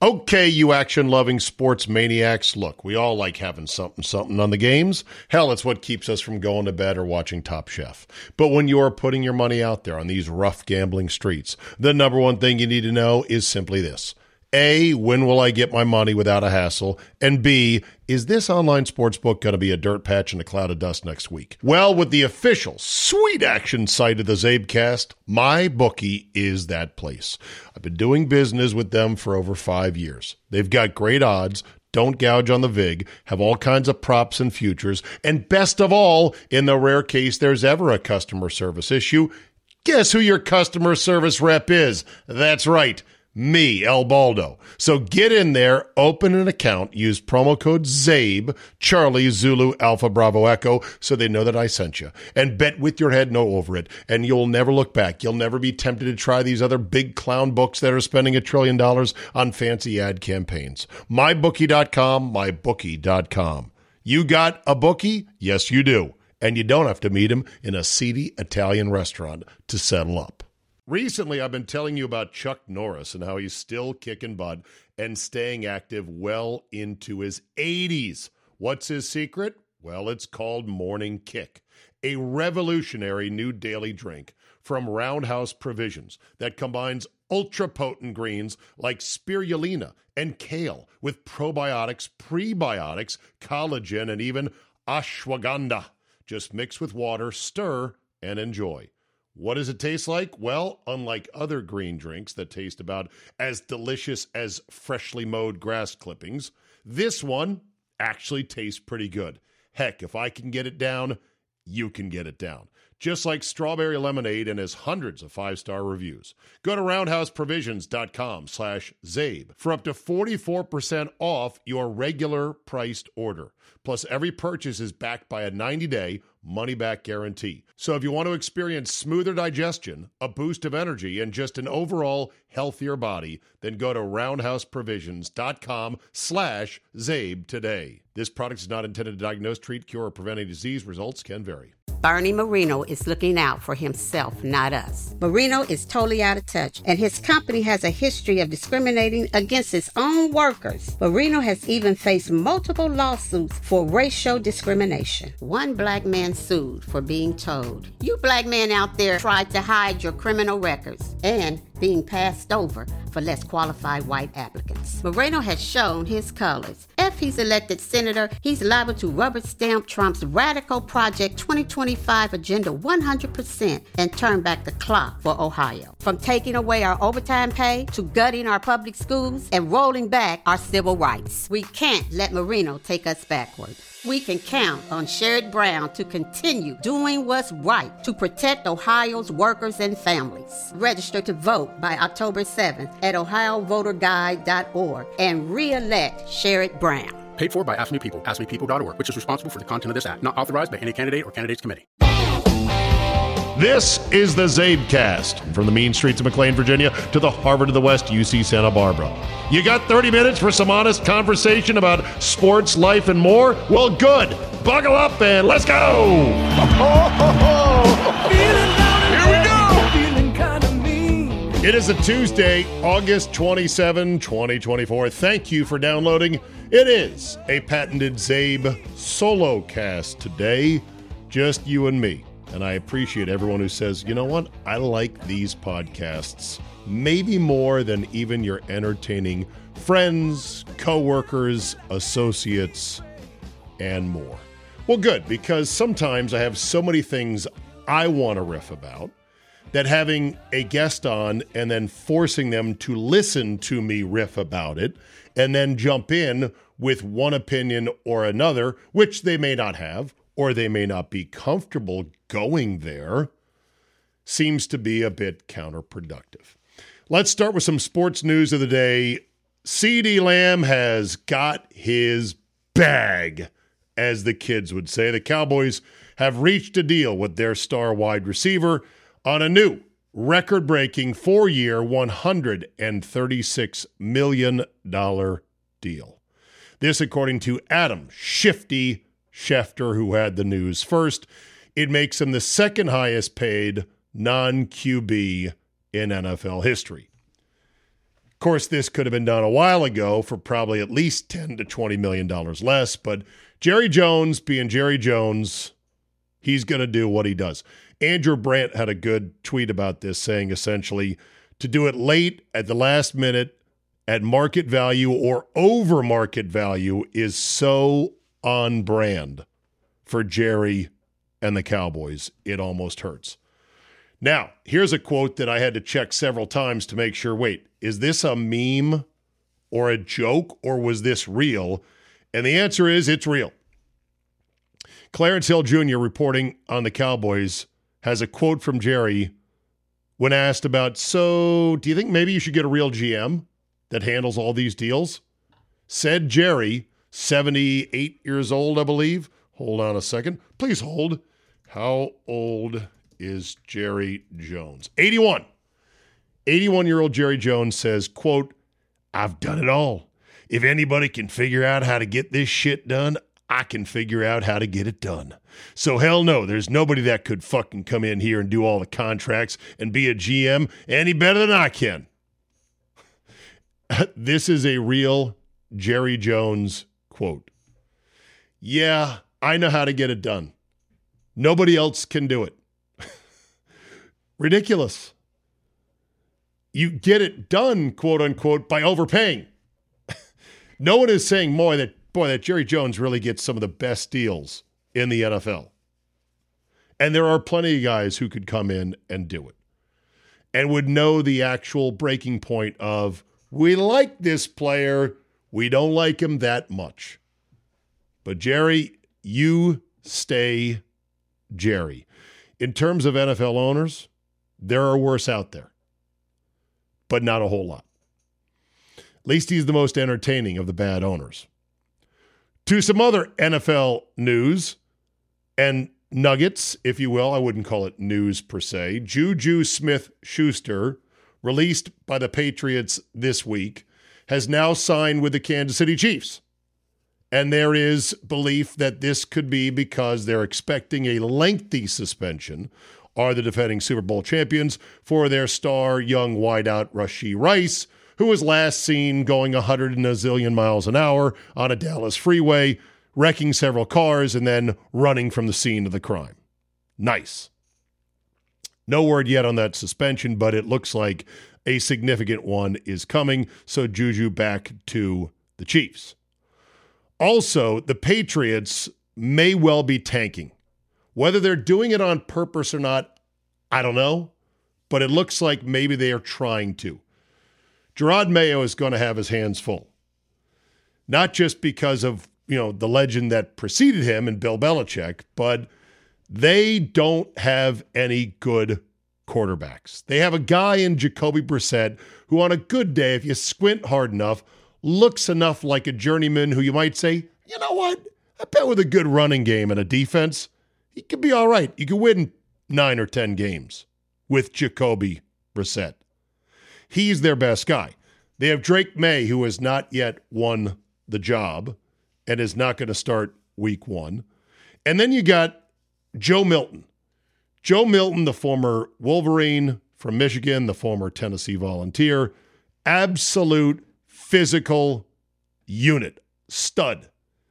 Okay, you action-loving sports maniacs, look, we all like having something on the games. Hell, it's what keeps us from going to bed or watching Top Chef. But when you're putting your money out there on these rough gambling streets, the number one thing you need to know is simply this. A, when will I get my money without a hassle? And B, is this online sportsbook going to be a dirt patch and a cloud of dust next week? Well, with the official sweet action site of the Zabecast, MyBookie is that place. I've been doing business with them for over 5 years. They've got great odds, don't gouge on the VIG, have all kinds of props and futures, and best of all, in the rare case there's ever a customer service issue, guess who your customer service rep is? That's right. Me, El Baldo. So get in there, open an account, use promo code ZABE, Charlie, Zulu, Alpha, Bravo, Echo, so they know that I sent you. And bet with your head no over it, and you'll never look back. You'll never be tempted to try these other big clown books that are spending $1 trillion on fancy ad campaigns. MyBookie.com, MyBookie.com. You got a bookie? Yes, you do. And you don't have to meet him in a seedy Italian restaurant to settle up. Recently, I've been telling you about Chuck Norris and how he's still kicking butt and staying active well into his 80s. What's his secret? Well, it's called Morning Kick, a revolutionary new daily drink from Roundhouse Provisions that combines ultra-potent greens like spirulina and kale with probiotics, prebiotics, collagen, and even ashwagandha. Just mix with water, stir, and enjoy. What does it taste like? Well, unlike other green drinks that taste about as delicious as freshly mowed grass clippings, this one actually tastes pretty good. Heck, if I can get it down, you can get it down. Just like strawberry lemonade and has hundreds of 5-star reviews. Go to roundhouseprovisions.com/ZABE for up to 44% off your regular priced order. Plus, every purchase is backed by a 90-day money-back guarantee. So if you want to experience smoother digestion, a boost of energy, and just an overall healthier body, then go to roundhouseprovisions.com/ZABE today. This product is not intended to diagnose, treat, cure, or prevent any disease. Results can vary. Bernie Marino is looking out for himself, not us. Marino is totally out of touch, and his company has a history of discriminating against its own workers. Marino has even faced multiple lawsuits for racial discrimination. One black man sued for being told, "You black men out there tried to hide your criminal records," and being passed over for less qualified white applicants. Moreno has shown his colors. If he's elected senator, he's liable to rubber stamp Trump's radical Project 2025 agenda 100% and turn back the clock for Ohio. From taking away our overtime pay to gutting our public schools and rolling back our civil rights. We can't let Marino take us backward. We can count on Sherrod Brown to continue doing what's right to protect Ohio's workers and families. Register to vote by October 7th at ohiovoterguide.org and re-elect Sherrod Brown. Paid for by Ask Me People, AskMePeople.org, which is responsible for the content of this act. Not authorized by any candidate or candidates committee. This is the Zabecast, from the mean streets of McLean, Virginia, to the Harvard of the West, UC Santa Barbara. You got 30 minutes for some honest conversation about sports, life, and more? Well, good. Buckle up and let's go! Here we go! It is a Tuesday, August 27, 2024. Thank you for downloading. It is a patented Zabe solo cast today, just you and me. And I appreciate everyone who says, you know what, I like these podcasts maybe more than even your entertaining friends, coworkers, associates, and more. Well, good, because sometimes I have so many things I want to riff about that having a guest on and then forcing them to listen to me riff about it and then jump in with one opinion or another, which they may not have, or they may not be comfortable going there, seems to be a bit counterproductive. Let's start with some sports news of the day. CeeDee Lamb has got his bag, as the kids would say. The Cowboys have reached a deal with their star wide receiver on a new record-breaking 4-year, $136 million deal. This, according to Adam Shifty Schefter, who had the news first. It makes him the second highest paid non-QB in NFL history. course, this could have been done a while ago for probably at least $10 to $20 million less, but Jerry Jones, being Jerry Jones, he's going to do what he does. Andrew Brandt had a good tweet about this, saying essentially to do it late at the last minute at market value or over market value is so on brand for Jerry and the Cowboys. It almost hurts. Now, here's a quote that I had to check several times to make sure, wait, is this a meme or a joke or was this real? And the answer is it's real. Clarence Hill Jr. reporting on the Cowboys has a quote from Jerry when asked about, so do you think maybe you should get a real GM that handles all these deals? Said Jerry, 78 years old, I believe. Hold on a second. Please hold. How old is Jerry Jones? 81. 81-year-old Jerry Jones says, quote, I've done it all. If anybody can figure out how to get this shit done, I can figure out how to get it done. So hell no, there's nobody that could fucking come in here and do all the contracts and be a GM any better than I can. This is a real Jerry Jones quote. Yeah, I know how to get it done. Nobody else can do it. Ridiculous. You get it done, quote unquote, by overpaying. No one is saying more that Jerry Jones really gets some of the best deals in the NFL. And there are plenty of guys who could come in and do it and would know the actual breaking point of, we like this player, we don't like him that much. But Jerry, you stay Jerry. In terms of NFL owners, there are worse out there, but not a whole lot. At least he's the most entertaining of the bad owners. To some other NFL news and nuggets, if you will. I wouldn't call it news per se. Juju Smith-Schuster, released by the Patriots this week, has now signed with the Kansas City Chiefs. And there is belief that this could be because they're expecting a lengthy suspension, are the defending Super Bowl champions, for their star young wideout Rashee Rice, who was last seen going 100 and a zillion miles an hour on a Dallas freeway, wrecking several cars and then running from the scene of the crime. Nice. No word yet on that suspension, but it looks like a significant one is coming, so Juju back to the Chiefs. Also, the Patriots may well be tanking. Whether they're doing it on purpose or not, I don't know, but it looks like maybe they are trying to. Gerard Mayo is going to have his hands full. Not just because of, the legend that preceded him and Bill Belichick, but they don't have any good quarterbacks. They have a guy in Jacoby Brissett who on a good day, if you squint hard enough, looks enough like a journeyman who you might say, you know what? I bet with a good running game and a defense, he could be all right. You could win 9 or 10 games with Jacoby Brissett. He's their best guy. They have Drake May, who has not yet won the job and is not going to start week 1. And then you got Joe Milton. Joe Milton, the former Wolverine from Michigan, the former Tennessee Volunteer, absolute physical unit, stud.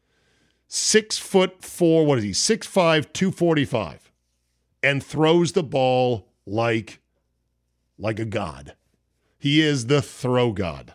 6'4", what is he? 6'5", 245, and throws the ball like a god. He is the throw god.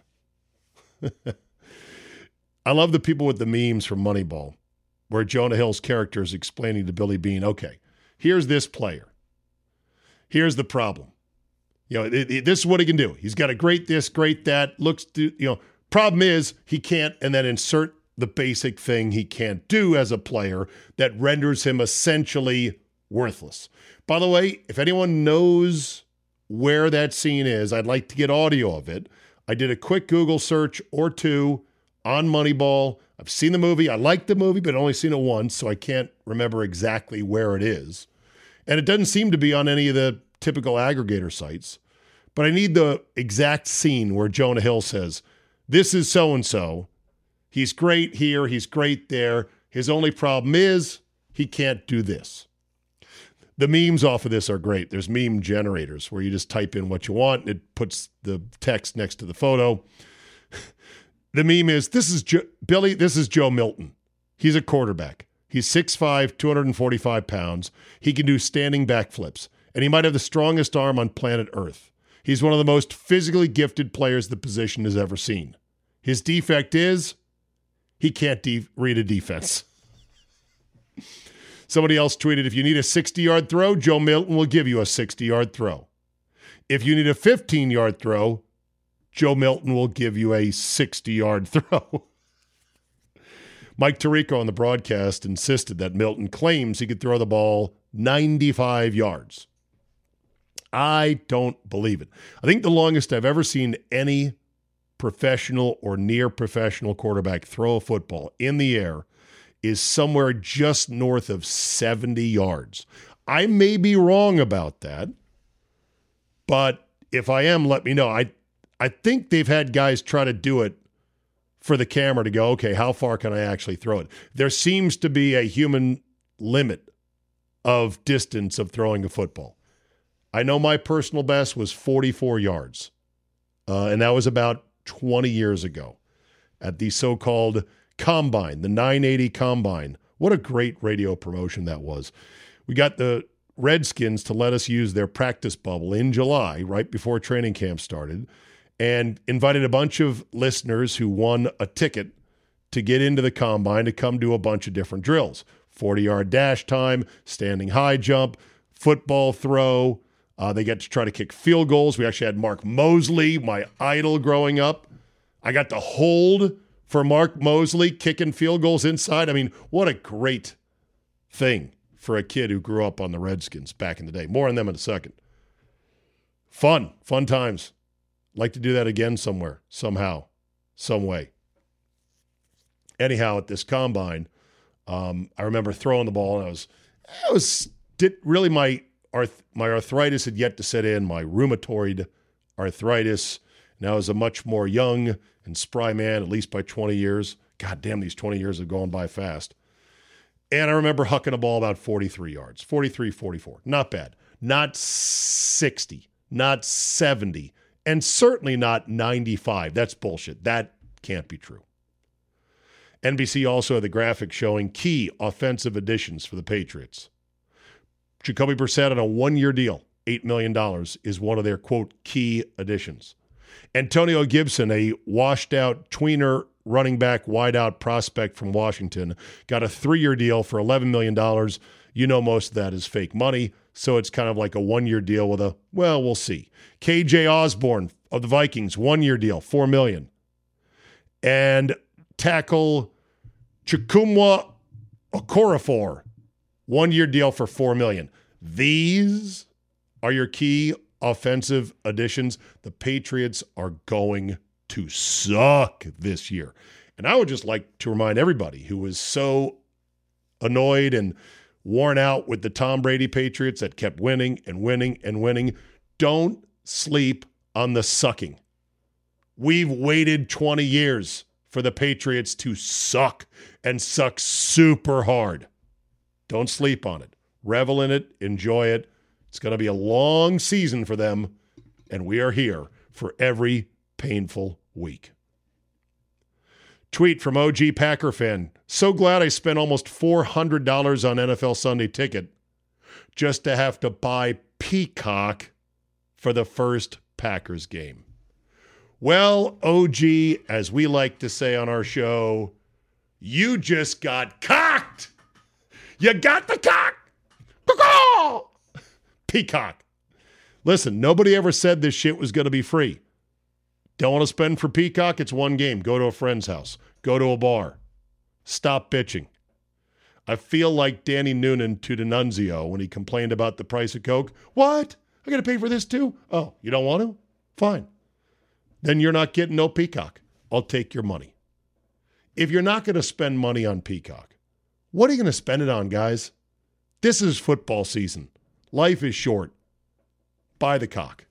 I love the people with the memes from Moneyball, where Jonah Hill's character is explaining to Billy Beane, okay, here's this player. Here's the problem. This is what he can do. He's got a great this, great that. Problem is he can't, and then insert the basic thing he can't do as a player that renders him essentially worthless. By the way, if anyone knows where that scene is, I'd like to get audio of it. I did a quick Google search or two on Moneyball. I've seen the movie. I like the movie, but only seen it once, so I can't remember exactly where it is. And it doesn't seem to be on any of the typical aggregator sites. But I need the exact scene where Jonah Hill says, this is so-and-so. He's great here. He's great there. His only problem is he can't do this. The memes off of this are great. There's meme generators where you just type in what you want, and it puts the text next to the photo. The meme is, Billy, this is Joe Milton. He's a quarterback. He's 6'5", 245 pounds. He can do standing backflips, and he might have the strongest arm on planet Earth. He's one of the most physically gifted players the position has ever seen. His defect is he can't read a defense. Somebody else tweeted, if you need a 60-yard throw, Joe Milton will give you a 60-yard throw. If you need a 15-yard throw, Joe Milton will give you a 60-yard throw. Mike Tirico on the broadcast insisted that Milton claims he could throw the ball 95 yards. I don't believe it. I think the longest I've ever seen any professional or near professional quarterback throw a football in the air is somewhere just north of 70 yards. I may be wrong about that, but if I am, let me know. I think they've had guys try to do it for the camera to go, okay, how far can I actually throw it? There seems to be a human limit of distance of throwing a football. I know my personal best was 44 yards, and that was about 20 years ago at the so-called Combine, the 980 Combine. What a great radio promotion that was. We got the Redskins to let us use their practice bubble in July, right before training camp started, and invited a bunch of listeners who won a ticket to get into the Combine to come do a bunch of different drills. 40-yard dash time, standing high jump, football throw. They get to try to kick field goals. We actually had Mark Mosley, my idol growing up. I got to hold for Mark Mosley kicking field goals inside. I mean, what a great thing for a kid who grew up on the Redskins back in the day. More on them in a second. Fun times. Like to do that again somewhere, somehow, some way. Anyhow, at this Combine, I remember throwing the ball, and my arthritis had yet to set in, my rheumatoid arthritis. And I was a much more young and spry man, at least by 20 years. God damn, these 20 years have gone by fast. And I remember hucking a ball about 43 yards, 43, 44. Not bad. Not 60, not 70, and certainly not 95. That's bullshit. That can't be true. NBC also had the graphic showing key offensive additions for the Patriots. Jacoby Brissett on a one-year deal, $8 million, is one of their, quote, key additions. Antonio Gibson, a washed-out tweener running back wideout prospect from Washington, got a 3-year deal for $11 million. You know most of that is fake money, so it's kind of like a one-year deal with we'll see. KJ Osborne of the Vikings, 1-year deal, $4 million. And tackle Chukwuma Okorafor, 1-year deal for $4 million. These are your key offensive additions. The Patriots are going to suck this year. And I would just like to remind everybody who was so annoyed and worn out with the Tom Brady Patriots that kept winning and winning and winning, don't sleep on the sucking. We've waited 20 years for the Patriots to suck and suck super hard. Don't sleep on it. Revel in it. Enjoy it. It's going to be a long season for them, and we are here for every painful week. Tweet from OG Packer fan. So glad I spent almost $400 on NFL Sunday Ticket just to have to buy Peacock for the first Packers game. Well, OG, as we like to say on our show, you just got cocked. You got the cock. Peacock. Listen, nobody ever said this shit was going to be free. Don't want to spend for Peacock? It's one game. Go to a friend's house. Go to a bar. Stop bitching. I feel like Danny Noonan to D'Annunzio when he complained about the price of Coke. What? I got to pay for this too? Oh, you don't want to? Fine. Then you're not getting no Peacock. I'll take your money. If you're not going to spend money on Peacock, what are you going to spend it on, guys? This is football season. Life is short. Buy the cock.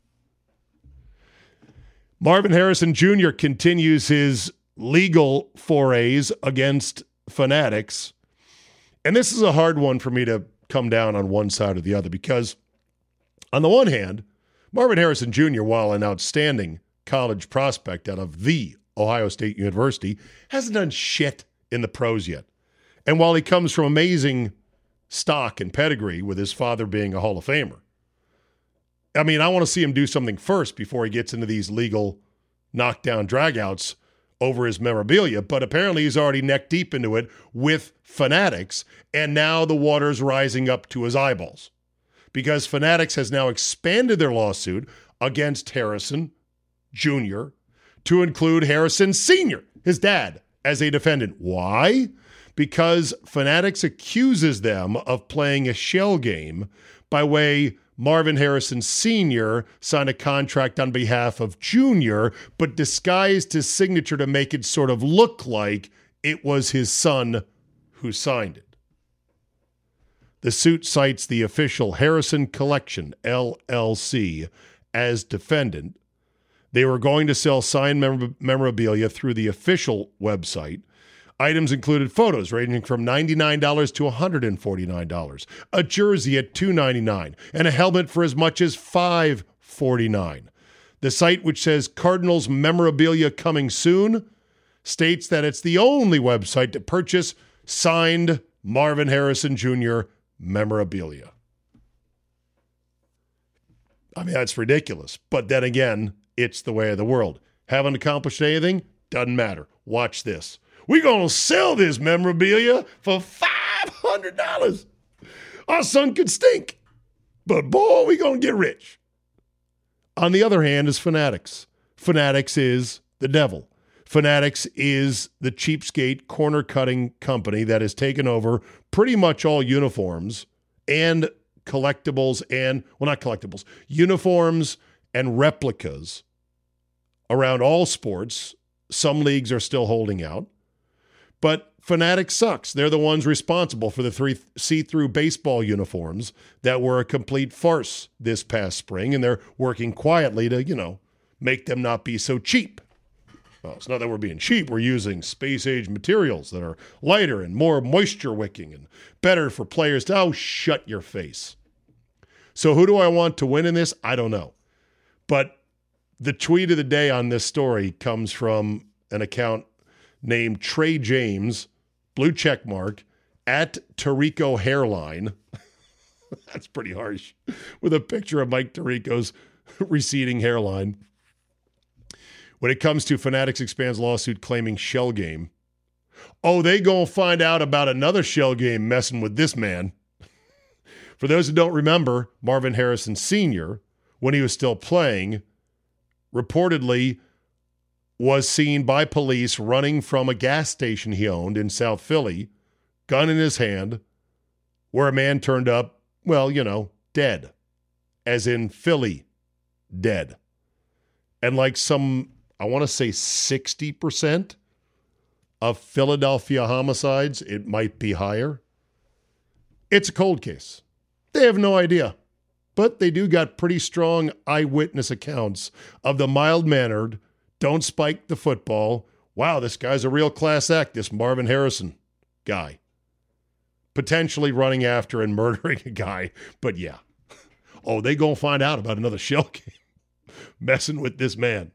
Marvin Harrison Jr. continues his legal forays against fanatics. And this is a hard one for me to come down on one side or the other because, on the one hand, Marvin Harrison Jr., while an outstanding college prospect out of the Ohio State University, hasn't done shit in the pros yet. And while he comes from amazing stock and pedigree with his father being a Hall of Famer, I mean, I want to see him do something first before he gets into these legal knockdown dragouts over his memorabilia, but apparently he's already neck deep into it with Fanatics, and now the water's rising up to his eyeballs because Fanatics has now expanded their lawsuit against Harrison Jr. to include Harrison Sr., his dad, as a defendant. Why? Because Fanatics accuses them of playing a shell game by way Marvin Harrison Sr. signed a contract on behalf of Jr., but disguised his signature to make it sort of look like it was his son who signed it. The suit cites the official Harrison Collection, LLC, as defendant. They were going to sell signed memorabilia through the official website. Items included photos ranging from $99 to $149, a jersey at $299, and a helmet for as much as $549. The site, which says Cardinals memorabilia coming soon, states that it's the only website to purchase signed Marvin Harrison Jr. memorabilia. I mean, that's ridiculous. But then again, it's the way of the world. Haven't accomplished anything? Doesn't matter. Watch this. We're going to sell this memorabilia for $500. Our son could stink, but boy, we're going to get rich. On the other hand is Fanatics. Fanatics is the devil. Fanatics is the cheapskate corner-cutting company that has taken over pretty much all uniforms and collectibles and, well, not collectibles, uniforms and replicas around all sports. Some leagues are still holding out. But Fanatics sucks. They're the ones responsible for the 3 see-through baseball uniforms that were a complete farce this past spring, and they're working quietly to, make them not be so cheap. Well, it's not that we're being cheap. We're using space-age materials that are lighter and more moisture-wicking and better for players to, shut your face. So who do I want to win in this? I don't know. But the tweet of the day on this story comes from an account named Trey James, blue check mark, at Tirico Hairline. That's pretty harsh. With a picture of Mike Tirico's receding hairline. When it comes to Fanatics expands lawsuit claiming shell game. Oh, they gonna find out about another shell game messing with this man. For those who don't remember, Marvin Harrison Sr., when he was still playing, reportedly was seen by police running from a gas station he owned in South Philly, gun in his hand, where a man turned up, dead. As in Philly, dead. And like I want to say 60% of Philadelphia homicides, it might be higher. It's a cold case. They have no idea. But they do got pretty strong eyewitness accounts of the mild-mannered, don't spike the football. Wow, this guy's a real class act, this Marvin Harrison guy. Potentially running after and murdering a guy. But yeah. Oh, they gonna find out about another shell game. Messing with this man.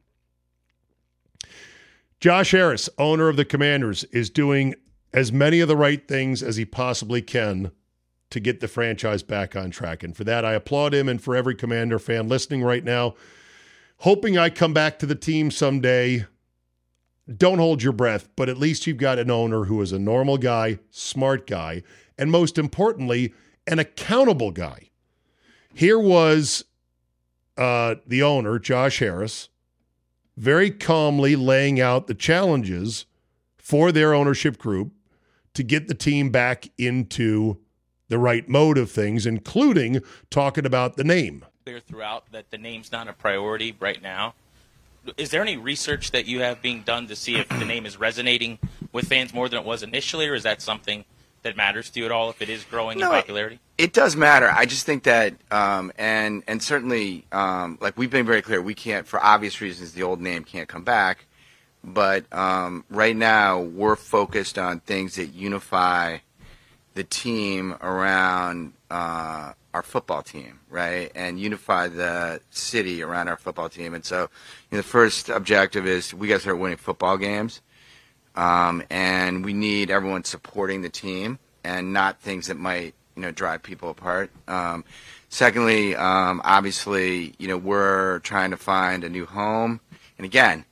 Josh Harris, owner of the Commanders, is doing as many of the right things as he possibly can to get the franchise back on track. And for that, I applaud him, and for every Commander fan listening right now, hoping I come back to the team someday. Don't hold your breath, but at least you've got an owner who is a normal guy, smart guy, and most importantly, an accountable guy. Here was the owner, Josh Harris, very calmly laying out the challenges for their ownership group to get the team back into the right mode of things, including talking about the name. Clear throughout that the name's not a priority right now. Is there any research that you have being done to see if the name is resonating with fans more than it was initially, or is that something that matters to you at all if it is growing in popularity? It does matter. I just think that, and certainly, like we've been very clear, we can't, for obvious reasons, the old name can't come back. But right now, we're focused on things that unify the team around our football team, right, and unify the city around our football team. And so, the first objective is we got to start winning football games, and we need everyone supporting the team and not things that might drive people apart. Secondly, obviously, we're trying to find a new home, and again,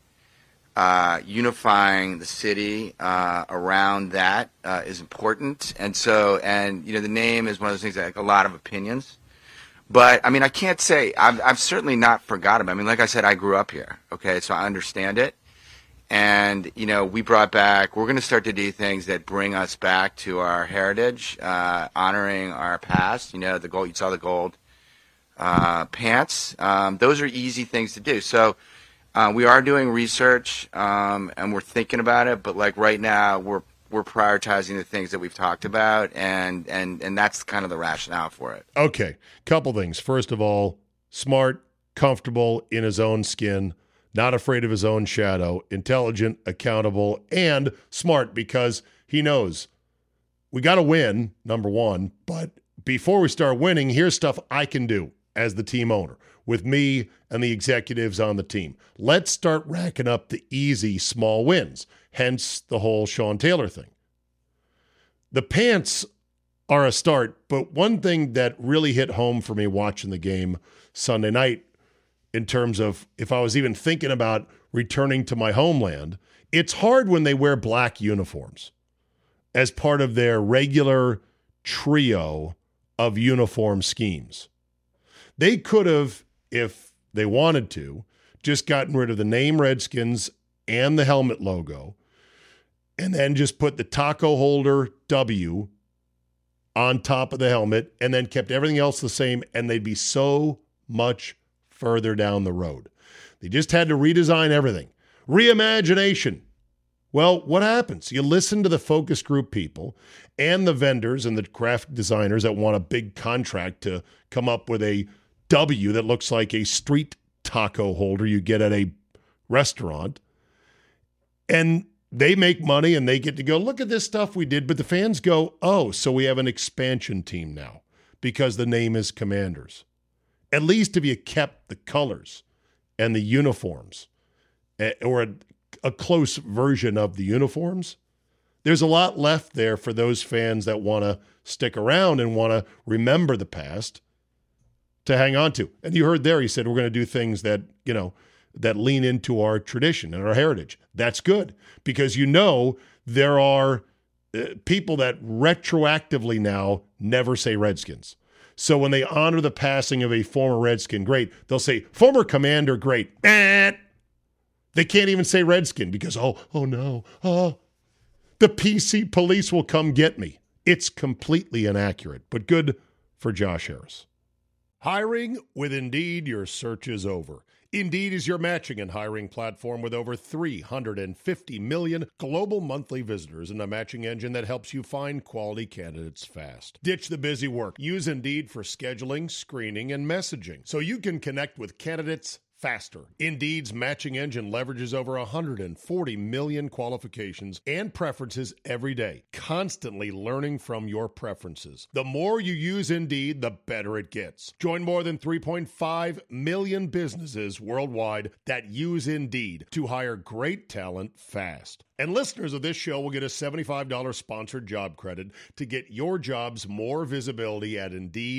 unifying the city around that is important. And so, the name is one of those things that like a lot of opinions. But I mean, I can't say I've certainly not forgotten it. I mean, like I said, I grew up here. Okay, so I understand it. And we brought back. We're going to start to do things that bring us back to our heritage, honoring our past. The gold. You saw the gold pants. Those are easy things to do. So we are doing research, and we're thinking about it. But like right now, we're prioritizing the things that we've talked about, and that's kind of the rationale for it. Okay, couple things. First of all, smart, comfortable in his own skin. Not afraid of his own shadow, intelligent, accountable, and smart because he knows we got to win, number one, but before we start winning, here's stuff I can do as the team owner with me and the executives on the team. Let's start racking up the easy, small wins, hence the whole Sean Taylor thing. The pants are a start, but one thing that really hit home for me watching the game Sunday night in terms of if I was even thinking about returning to my homeland, it's hard when they wear black uniforms as part of their regular trio of uniform schemes. They could have, if they wanted to, just gotten rid of the name Redskins and the helmet logo and then just put the taco holder W on top of the helmet and then kept everything else the same, and they'd be so much further down the road. They just had to redesign everything. Reimagination. Well, what happens? You listen to the focus group people and the vendors and the graphic designers that want a big contract to come up with a W that looks like a street taco holder you get at a restaurant. And they make money and they get to go, look at this stuff we did. But the fans go, oh, so we have an expansion team now because the name is Commanders. At least if you kept the colors and the uniforms or a close version of the uniforms, there's a lot left there for those fans that want to stick around and want to remember the past to hang on to. And you heard there, he said, we're going to do things that, that lean into our tradition and our heritage. That's good because there are people that retroactively now never say Redskins. So when they honor the passing of a former Redskin great, they'll say, former Commander great. They can't even say Redskin because, oh no, the PC police will come get me. It's completely inaccurate, but good for Josh Harris. Hiring with Indeed, your search is over. Indeed is your matching and hiring platform with over 350 million global monthly visitors and a matching engine that helps you find quality candidates fast. Ditch the busy work. Use Indeed for scheduling, screening, and messaging so you can connect with candidates faster. Indeed's matching engine leverages over 140 million qualifications and preferences every day, constantly learning from your preferences. The more you use Indeed, the better it gets. Join more than 3.5 million businesses worldwide that use Indeed to hire great talent fast. And listeners of this show will get a $75 sponsored job credit to get your jobs more visibility at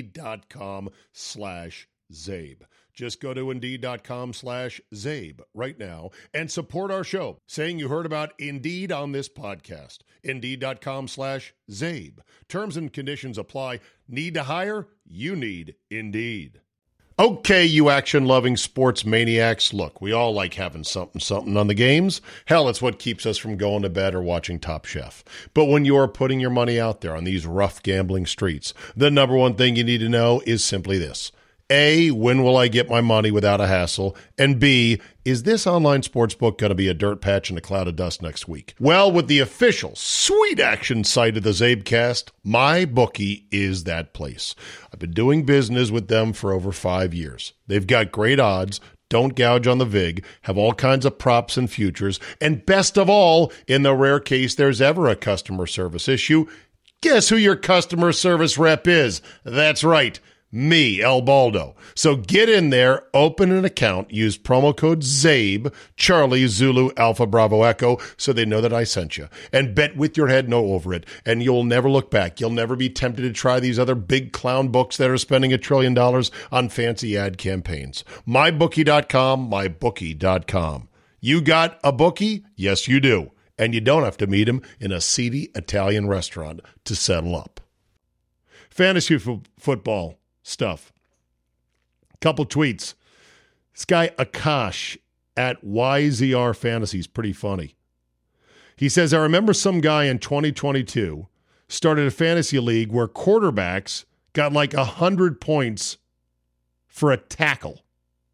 Indeed.com/Zabe. Just go to Indeed.com/Zabe right now and support our show, saying you heard about Indeed on this podcast. Indeed.com/Zabe. Terms and conditions apply. Need to hire? You need Indeed. Okay, you action-loving sports maniacs. Look, we all like having something on the games. Hell, it's what keeps us from going to bed or watching Top Chef. But when you're putting your money out there on these rough gambling streets, the number one thing you need to know is simply this. A, when will I get my money without a hassle? And B, is this online sportsbook going to be a dirt patch and a cloud of dust next week? Well, with the official sweet action site of the Zabecast, MyBookie is that place. I've been doing business with them for over 5 years. They've got great odds, don't gouge on the vig, have all kinds of props and futures, and best of all, in the rare case there's ever a customer service issue, Guess who your customer service rep is? That's right, me, El Baldo. So get in there, open an account, use promo code ZABE, Charlie, Zulu, Alpha, Bravo, Echo, so they know that I sent you. And bet with your head no over it, and you'll never look back. You'll never be tempted to try these other big clown books that are spending $1 trillion on fancy ad campaigns. MyBookie.com, MyBookie.com. You got a bookie? Yes, you do. And you don't have to meet him in a seedy Italian restaurant to settle up. Fantasy football stuff. Couple tweets. This guy Akash at YZR Fantasy is pretty funny. He says, I remember some guy in 2022 started a fantasy league where quarterbacks got like 100 points for a tackle.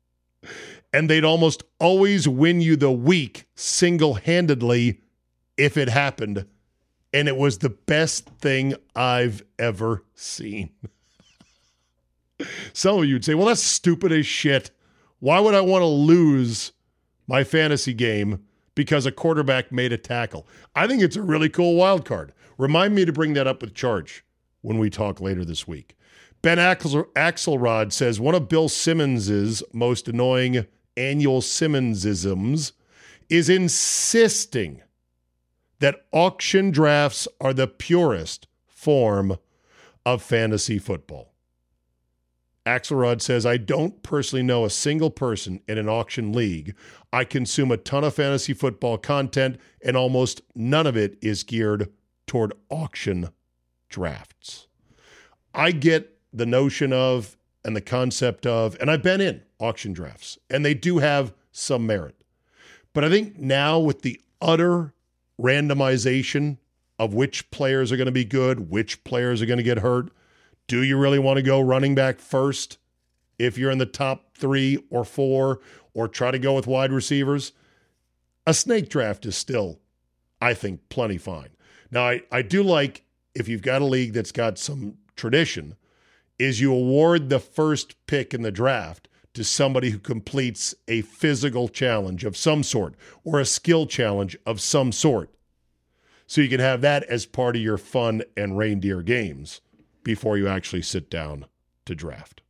And they'd almost always win you the week single-handedly if it happened. And it was the best thing I've ever seen. Some of you would say, well, that's stupid as shit. Why would I want to lose my fantasy game because a quarterback made a tackle? I think it's a really cool wild card. Remind me to bring that up with Charge when we talk later this week. Ben Axelrod says, one of Bill Simmons's most annoying annual Simmonsisms is insisting that auction drafts are the purest form of fantasy football. Axelrod says, I don't personally know a single person in an auction league. I consume a ton of fantasy football content, and almost none of it is geared toward auction drafts. I get the notion of and the concept of, and I've been in auction drafts, and they do have some merit. But I think now with the utter randomization of which players are going to be good, which players are going to get hurt, do you really want to go running back first if you're in the top 3 or 4, or try to go with wide receivers? A snake draft is still, I think, plenty fine. Now, I do like, if you've got a league that's got some tradition, is you award the first pick in the draft to somebody who completes a physical challenge of some sort or a skill challenge of some sort. So you can have that as part of your fun and reindeer games before you actually sit down to draft.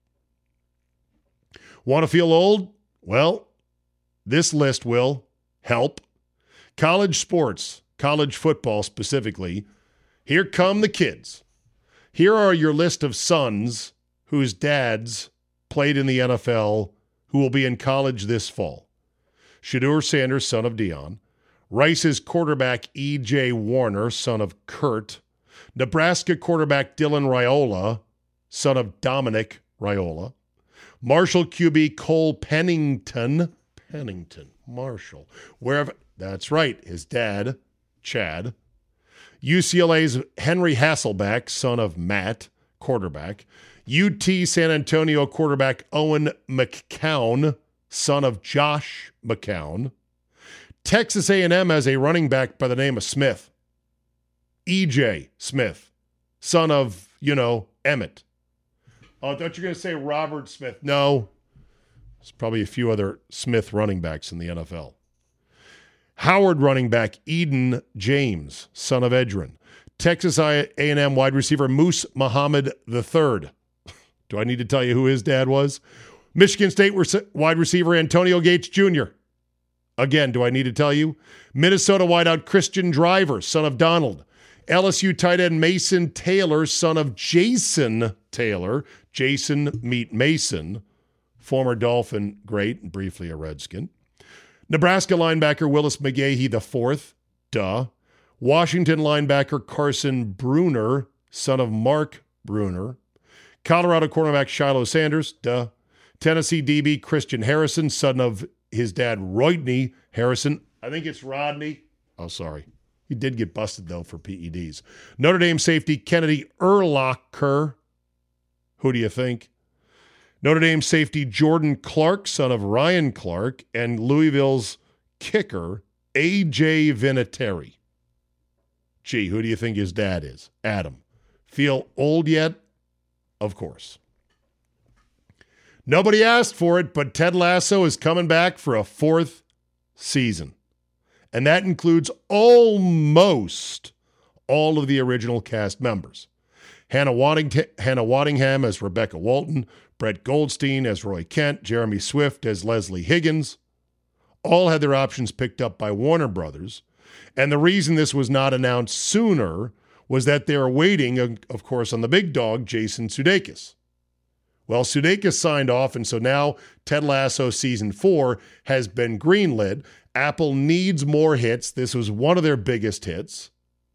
Want to feel old? Well, this list will help. College sports, college football specifically. Here come the kids. Here are your list of sons whose dads played in the NFL who will be in college this fall. Shedeur Sanders, son of Dion. Rice's quarterback E.J. Warner, son of Kurt. Nebraska quarterback Dylan Raiola, son of Dominic Raiola. Marshall QB Cole Pennington, Marshall, wherever, that's right, his dad, Chad. UCLA's Henry Hasselbeck, son of Matt, quarterback. UT San Antonio quarterback Owen McCown, son of Josh McCown. Texas A&M has a running back by the name of Smith. E.J. Smith, son of, Emmett. Oh, I thought you were going to say Robert Smith. No. There's probably a few other Smith running backs in the NFL. Howard running back Eden James, son of Edrin. Texas A&M wide receiver Moose Muhammad III. Do I need to tell you who his dad was? Michigan State wide receiver Antonio Gates Jr. Again, do I need to tell you? Minnesota wideout Christian Driver, son of Donald. LSU tight end Mason Taylor, son of Jason Taylor. Jason meet Mason, former Dolphin great and briefly a Redskin. Nebraska linebacker Willis McGahee IV, duh. Washington linebacker Carson Bruner, son of Mark Bruner. Colorado cornerback Shiloh Sanders, duh. Tennessee DB Christian Harrison, son of his dad Rodney Harrison. I think it's Rodney. Oh, sorry. He did get busted, though, for PEDs. Notre Dame safety Kennedy Urlacher. Who do you think? Notre Dame safety Jordan Clark, son of Ryan Clark, and Louisville's kicker A.J. Vinatieri. Gee, who do you think his dad is? Adam. Feel old yet? Of course. Nobody asked for it, but Ted Lasso is coming back for a 4th season. And that includes almost all of the original cast members. Hannah Waddingham as Rebecca Walton, Brett Goldstein as Roy Kent, Jeremy Swift as Leslie Higgins. All had their options picked up by Warner Brothers. And the reason this was not announced sooner was that they were waiting, of course, on the big dog, Jason Sudeikis. Well, Sudeikis signed off, and so now Ted Lasso Season 4 has been greenlit. Apple needs more hits. This was one of their biggest hits.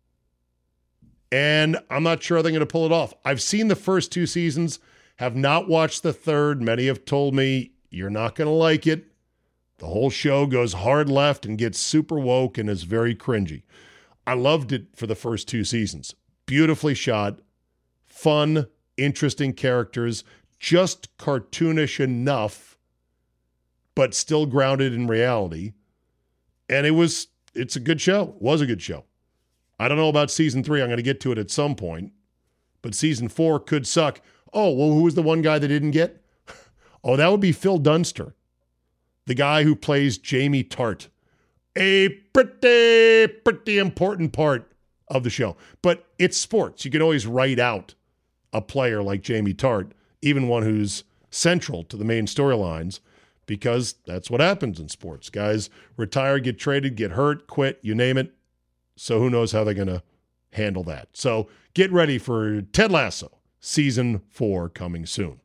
And I'm not sure they're going to pull it off. I've seen the first 2 seasons, have not watched the third. Many have told me, you're not going to like it. The whole show goes hard left and gets super woke and is very cringy. I loved it for the first 2 seasons. Beautifully shot, fun, interesting characters, just cartoonish enough, but still grounded in reality. And it's a good show. It was a good show. I don't know about season 3. I'm going to get to it at some point. But season 4 could suck. Oh, well, who was the one guy that didn't get? Oh, that would be Phil Dunster, the guy who plays Jamie Tart. A pretty important part of the show. But it's sports. You can always write out a player like Jamie Tart, even one who's central to the main storylines, because that's what happens in sports. Guys retire, get traded, get hurt, quit, you name it. So who knows how they're going to handle that. So get ready for Ted Lasso, Season 4 coming soon.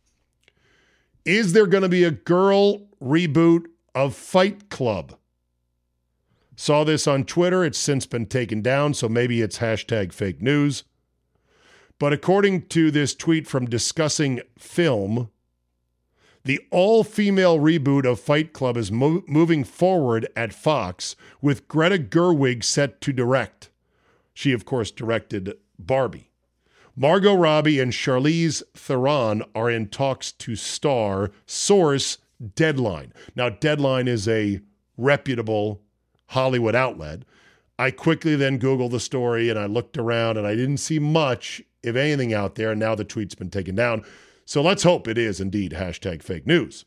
Is there going to be a girl reboot of Fight Club? Saw this on Twitter. It's since been taken down, so maybe it's #fake news. But according to this tweet from Discussing Film, the all-female reboot of Fight Club is moving forward at Fox, with Greta Gerwig set to direct. She, of course, directed Barbie. Margot Robbie and Charlize Theron are in talks to star. Source, Deadline. Now, Deadline is a reputable Hollywood outlet. I quickly then Googled the story, and I looked around, and I didn't see much, if anything, out there, and now the tweet's been taken down. So let's hope it is indeed #fake news.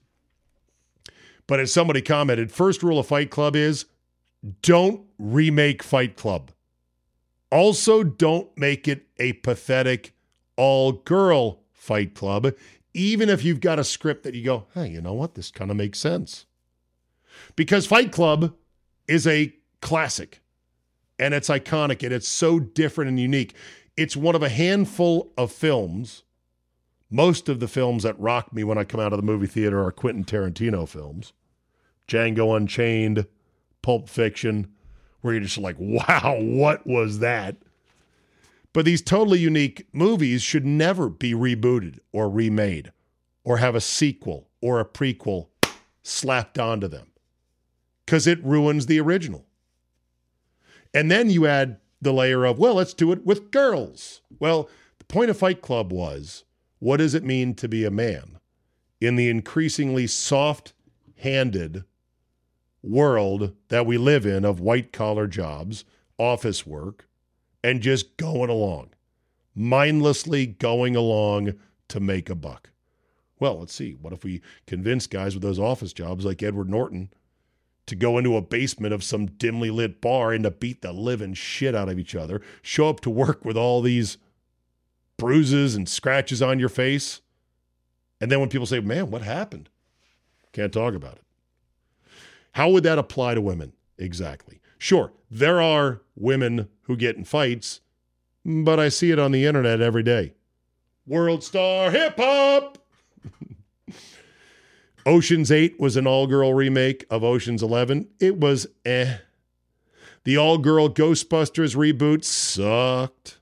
But as somebody commented, first rule of Fight Club is don't remake Fight Club. Also, don't make it a pathetic all-girl Fight Club, even if you've got a script that you go, hey, you know what? This kind of makes sense. Because Fight Club is a classic, and it's iconic, and it's so different and unique. It's one of a handful of films. Most of the films that rock me when I come out of the movie theater are Quentin Tarantino films. Django Unchained, Pulp Fiction, where you're just like, wow, what was that? But these totally unique movies should never be rebooted or remade or have a sequel or a prequel slapped onto them, because it ruins the original. And then you add the layer of, well, let's do it with girls. Well, the point of Fight Club was, what does it mean to be a man in the increasingly soft-handed world that we live in of white-collar jobs, office work, and just going along, mindlessly going along to make a buck? Well, let's see. What if we convince guys with those office jobs like Edward Norton to go into a basement of some dimly lit bar and to beat the living shit out of each other, show up to work with all these bruises and scratches on your face, and then when people say, man, what happened? Can't talk about it. How would that apply to women exactly? Sure, there are women who get in fights, but I see it on the internet every day. World Star Hip Hop! Ocean's 8 was an all-girl remake of Ocean's 11. It was The all-girl Ghostbusters reboot sucked.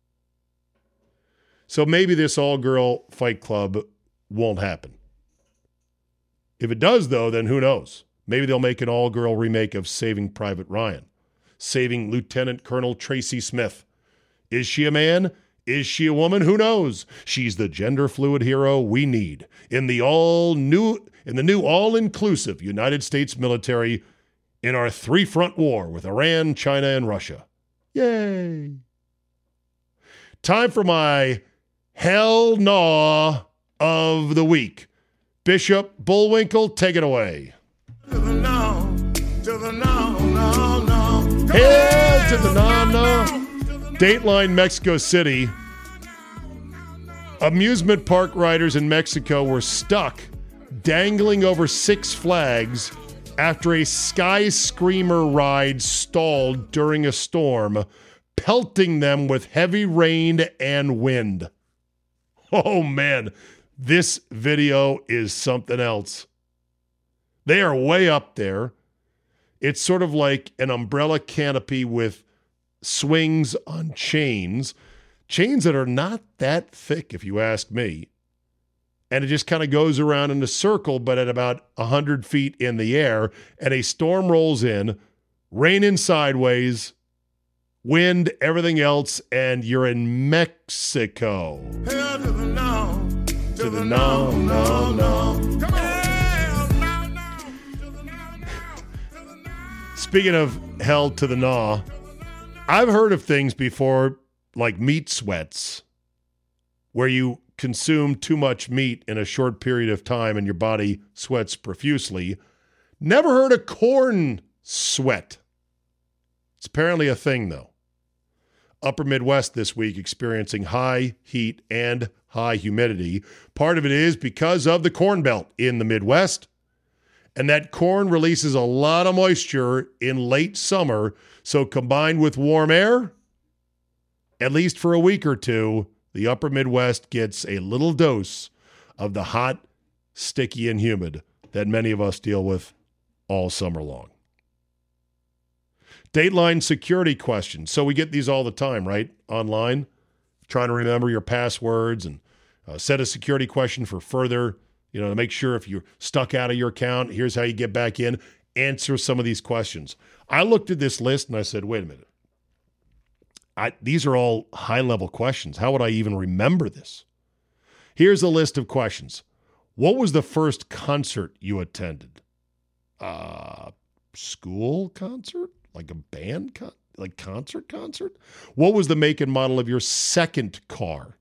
So maybe this all-girl Fight Club won't happen. If it does, though, then who knows? Maybe they'll make an all-girl remake of Saving Private Ryan, saving Lieutenant Colonel Tracy Smith. Is she a man? Is she a woman? Who knows? She's the gender-fluid hero we need in the new all-inclusive United States military in our three-front war with Iran, China, and Russia. Yay! Time for my Hell Nah of the Week. Bishop Bullwinkle, take it away. To the no, to the no, no, no. Hell to the no, no. Dateline Mexico City. Amusement park riders in Mexico were stuck dangling over Six Flags after a Sky Screamer ride stalled during a storm, pelting them with heavy rain and wind. Oh man, this video is something else. They are way up there. It's sort of like an umbrella canopy with swings on chains that are not that thick, if you ask me. And it just kind of goes around in a circle, but at about 100 feet in the air, and a storm rolls in, rain in sideways, wind, everything else, and you're in Mexico. Hell to the no. To the no, no, no. Come on. Speaking of hell to the gnaw, I've heard of things before like meat sweats, where you consume too much meat in a short period of time and your body sweats profusely. Never heard of corn sweat. It's apparently a thing, though. Upper Midwest this week experiencing high heat and high humidity. Part of it is because of the Corn Belt in the Midwest. And that corn releases a lot of moisture in late summer. So combined with warm air, at least for a week or two, the upper Midwest gets a little dose of the hot, sticky, and humid that many of us deal with all summer long. Dateline security questions. So we get these all the time, right? Online, trying to remember your passwords and set a security question for further, to make sure if you're stuck out of your account, here's how you get back in. Answer some of these questions. I looked at this list and I said, wait a minute. These are all high-level questions. How would I even remember this? Here's a list of questions. What was the first concert you attended? School concert? Like a band? Like concert? What was the make and model of your second car?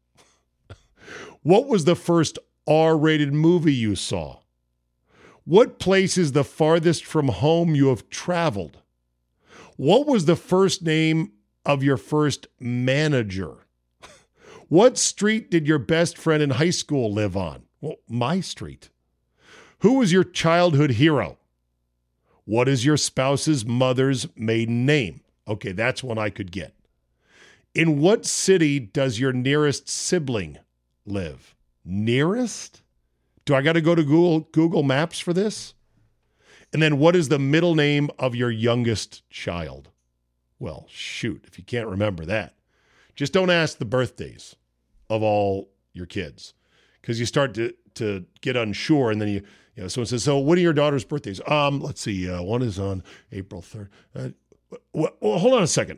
What was the first R-rated movie you saw? What place is the farthest from home you have traveled? What was the first name of your first manager? What street did your best friend in high school live on? Well, my street. Who was your childhood hero? What is your spouse's mother's maiden name? Okay, that's one I could get. In what city does your nearest sibling live? Nearest? Do I got to go to Google Maps for this? And then what is the middle name of your youngest child? Well, shoot, if you can't remember that, just don't ask the birthdays of all your kids, because you start to get unsure, and then someone says, so what are your daughter's birthdays? Let's see, one is on April 3rd. Well, hold on a second.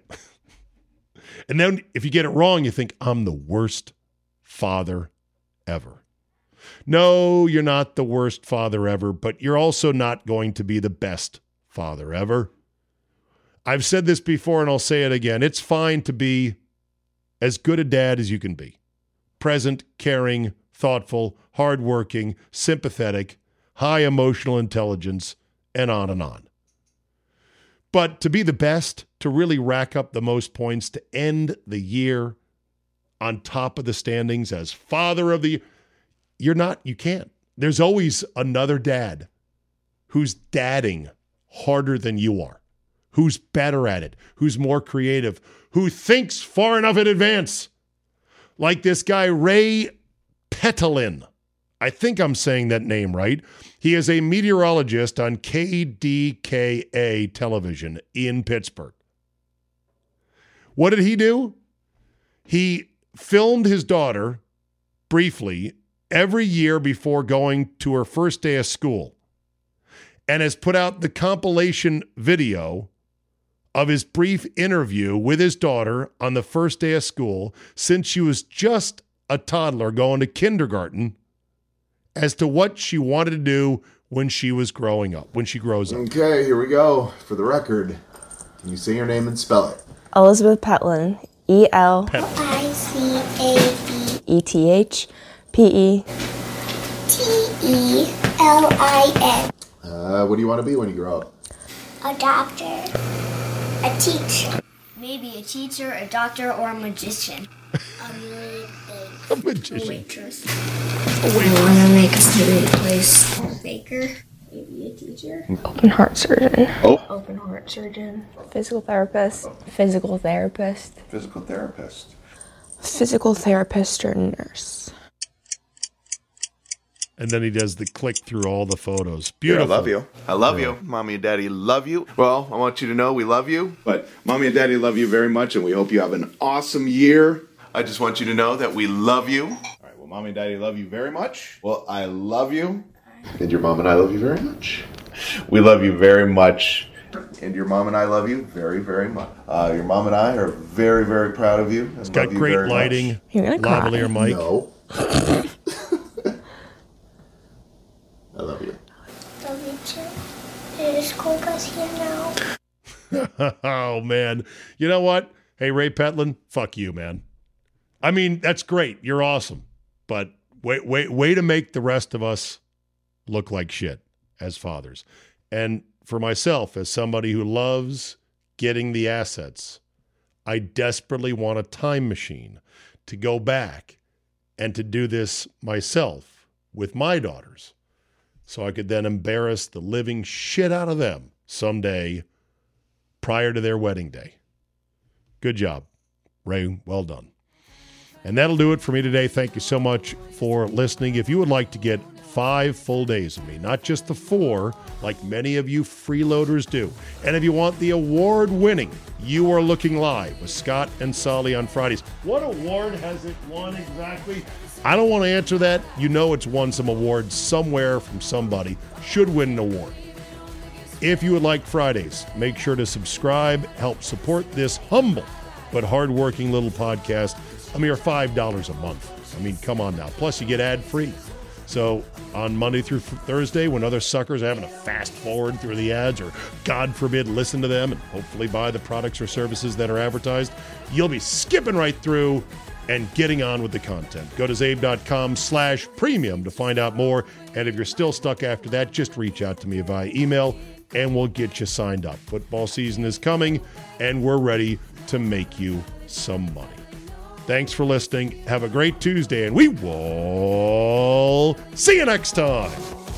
And then if you get it wrong, you think, I'm the worst father ever. No, you're not the worst father ever, but you're also not going to be the best father ever. I've said this before and I'll say it again. It's fine to be as good a dad as you can be. Present, caring, thoughtful, hardworking, sympathetic, high emotional intelligence, and on and on. But to be the best, to really rack up the most points, to end the year on top of the standings as father of the year, you can't. There's always another dad who's dadding harder than you are, who's better at it, who's more creative, who thinks far enough in advance. Like this guy, Ray Petalin. I think I'm saying that name right. He is a meteorologist on KDKA television in Pittsburgh. What did he do? He filmed his daughter briefly every year before going to her first day of school and has put out the compilation video of his brief interview with his daughter on the first day of school since she was just a toddler going to kindergarten as to what she wanted to do when she was growing up, when she grows up. Okay, here we go. For the record, can you say your name and spell it? Elizabeth Petlin. E-L-I-C-A-E-T-E-T-E-L-I-N. What do you want to be when you grow up? A doctor. A teacher. Maybe a teacher, a doctor, or a magician. A magician. Waitress. I want to make a food place. A baker. Maybe a teacher. Open heart surgeon. Oh. Open heart surgeon. Physical therapist. Physical therapist. Physical therapist. Physical therapist or nurse. And then he does the click through all the photos. Yeah, I Beautiful. love you. I love you. Mommy and Daddy love you. Well, I want you to know we love you, but Mommy and Daddy love you very much, and we hope you have an awesome year. I just want you to know that we love you. All right, well, Mommy and Daddy love you very much. Well, I love you. And your mom and I love you very much. We love you very much. And your mom and I love you very, very much. Your mom and I are very, very proud of you. It's got great lighting. You're gonna cry. Lavalier mic. No. I love you. Love you too. It is cold guys here now. Oh, man. You know what? Hey, Ray Petlin, fuck you, man. I mean, that's great. You're awesome. But way to make the rest of us look like shit as fathers. And for myself, as somebody who loves getting the assets, I desperately want a time machine to go back and to do this myself with my daughters, so I could then embarrass the living shit out of them someday prior to their wedding day. Good job, Ray. Well done. And that'll do it for me today. Thank you so much for listening. If you would like to get 5 full days of me, not just the 4, like many of you freeloaders do, and if you want the award-winning You Are Looking Live with Scott and Solly on Fridays, what award has it won exactly? I don't want to answer that. You know it's won some awards somewhere from somebody. Should win an award. If you would like Fridays, make sure to subscribe, help support this humble but hardworking little podcast. A mere $5 a month. I mean, come on now. Plus, you get ad-free. So on Monday through Thursday, when other suckers are having to fast forward through the ads or, God forbid, listen to them and hopefully buy the products or services that are advertised, you'll be skipping right through and getting on with the content. Go to zabe.com/premium to find out more. And if you're still stuck after that, just reach out to me via email and we'll get you signed up. Football season is coming and we're ready to make you some money. Thanks for listening. Have a great Tuesday, and we will see you next time.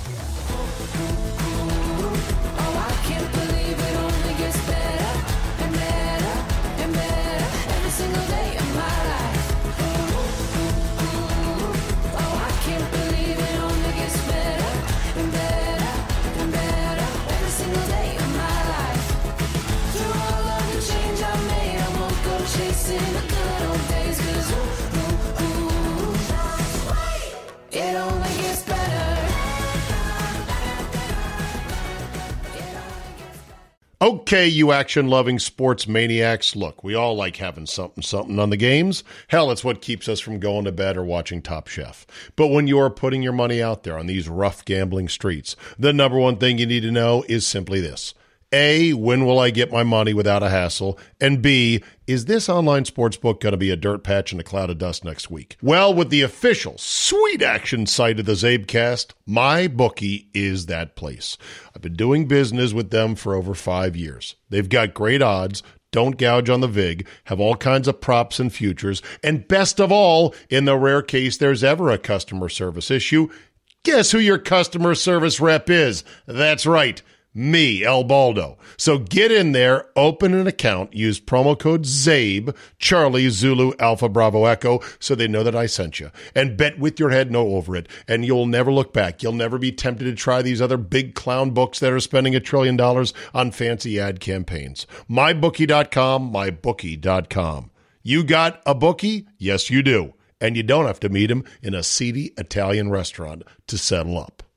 Okay, you action-loving sports maniacs. Look, we all like having something on the games. Hell, it's what keeps us from going to bed or watching Top Chef. But when you're putting your money out there on these rough gambling streets, the number one thing you need to know is simply this. A, when will I get my money without a hassle? And B, is this online sportsbook going to be a dirt patch and a cloud of dust next week? Well, with the official sweet action site of the Zabecast, MyBookie is that place. I've been doing business with them for over 5 years. They've got great odds, don't gouge on the vig, have all kinds of props and futures, and best of all, in the rare case there's ever a customer service issue, guess who your customer service rep is? That's right. Me, El Baldo. So get in there, open an account, use promo code ZABE, Charlie, Zulu, Alpha, Bravo, Echo, so they know that I sent you. And bet with your head no over it, and you'll never look back. You'll never be tempted to try these other big clown books that are spending $1 trillion on fancy ad campaigns. MyBookie.com, MyBookie.com. You got a bookie? Yes, you do. And you don't have to meet him in a seedy Italian restaurant to settle up.